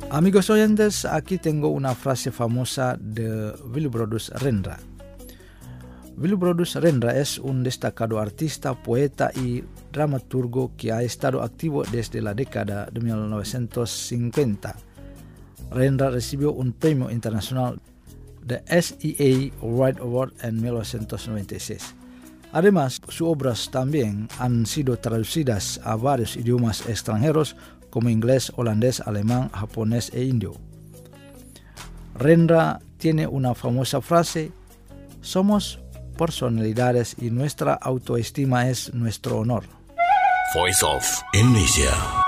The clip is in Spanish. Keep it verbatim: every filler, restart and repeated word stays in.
Amigos oyentes, aquí tengo una frase famosa de Wilbrordus Rendra. Wilbrordus Rendra es un destacado artista, poeta y dramaturgo que ha estado activo desde la década de mil novecientos cincuenta. Rendra recibió un premio internacional de S E A Write Award en mil novecientos noventa y seis. Además, sus obras también han sido traducidas a varios idiomas extranjeros como inglés, holandés, alemán, japonés e indio. Rendra tiene una famosa frase: somos personalidades y nuestra autoestima es nuestro honor. Voice of Indonesia.